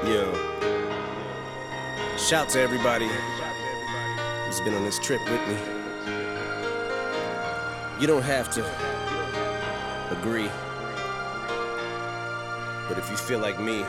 Yo, shout to everybody who's been on this trip with me. You don't have to agree, but if you feel like me,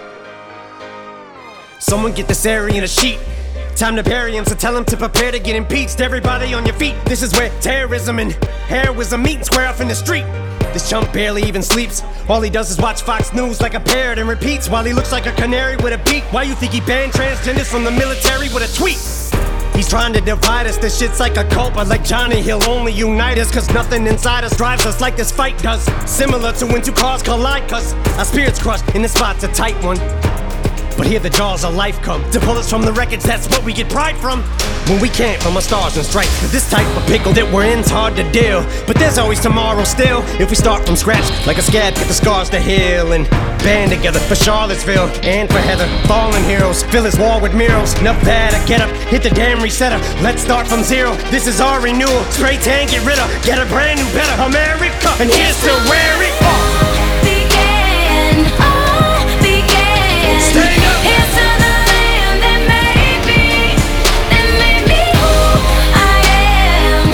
someone get this area in a sheet. Time to bury him, so tell him to prepare to get impeached. Everybody on your feet. This is where terrorism and heroism meet and square off in the street. This chump barely even sleeps. All he does is watch Fox News like a parrot and repeats while he looks like a canary with a beak. Why you think he banned transgenders from the military with a tweet? He's trying to divide us, this shit's like a cult. But like Johnny, he'll only unite us, cause nothing inside us drives us like this fight does. Similar to when two cars collide, cause our spirits crushed and this spot's a tight one. But here the jaws of life come to pull us from the wreckage, that's what we get pride from. When we can't from our stars and stripes, cause this type of pickle that we're in's hard to deal. But there's always tomorrow still, if we start from scratch. Like a scab, get the scars to heal and band together for Charlottesville and for Heather. Fallen heroes, fill his wall with murals. Enough bad, get up, hit the damn resetter. Let's start from zero, this is our renewal. Spray tan, get rid of, get a brand new better America. And here's to where it all began. Stand up. Here's to the land that made me who I am,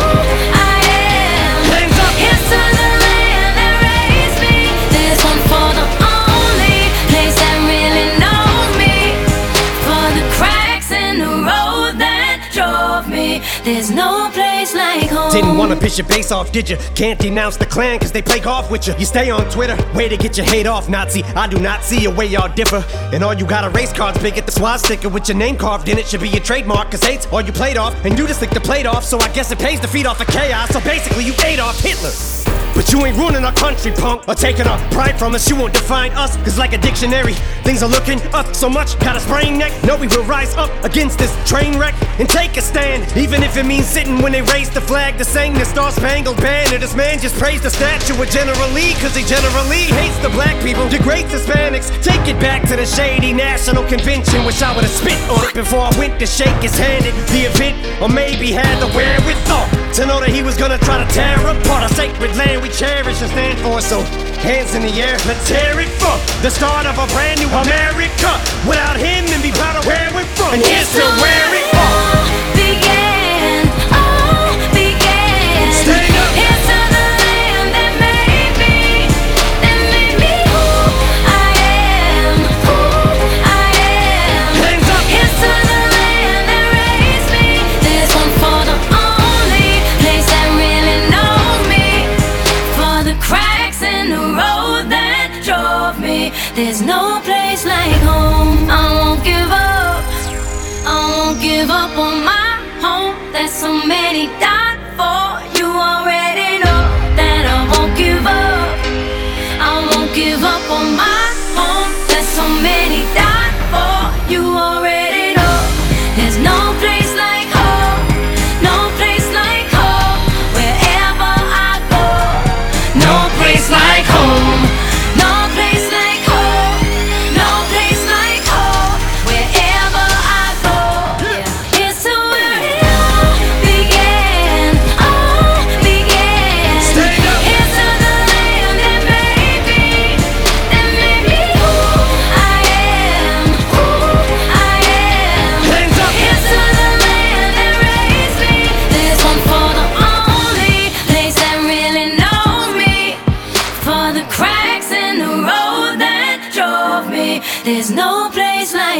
Hands up. Here's to the land that raised me. This one for the only place that really knows me. For the cracks in the road that drove me. There's no place like home. Didn't wanna piss your base off, did you? Can't denounce the clan cause they play golf with you. You stay on Twitter, way to get your hate off, Nazi. I do not see a way y'all differ. And all you got are race cards big at the swastika with your name carved in it. Should be your trademark, cause hate's all you played off. And you just licked the plate off, so I guess it pays to feed off of chaos. So basically you ate off Hitler. But you ain't ruining our country, punk, or taking our pride from us. You won't define us, cause like a dictionary, things are looking up so much, got a sprained neck. No, we will rise up against this train wreck and take a stand, even if it means sitting when they raise the flag to sing the Star-Spangled Banner. This man just praised the statue of General Lee, cause he generally hates the black people, degrades Hispanics. Take it back to the shady National Convention. Wish I would've spit on it before I went to shake his hand at the event, or maybe had the wherewithal to know that he was gonna try to tear apart our sacred land we cherish and stand for. So hands in the air, let's tear it from the start of a brand new America. Without him and be proud of where we're from. And here's to where it all began. Stand up. Here's to the land that made me who I am, Hands up. Here's to the land that raised me. This one for the only place that really knows me. For the cracks in the road that drove me. There's no place like home. I won't give up. I won't give up on my home that so many died for. You already know that I won't give up. I won't give up on my home that so many died for. You already know there's no place like home. No place like home. Wherever I go, no place like home. No place like home. No place like home. Wherever I go, here's to where it all began. Stand up. Here's to the land that made me who I am, Hands up. Here's to the land that raised me. This one for the only place that really knows me. For the cracks in the road that drove me. There's no place like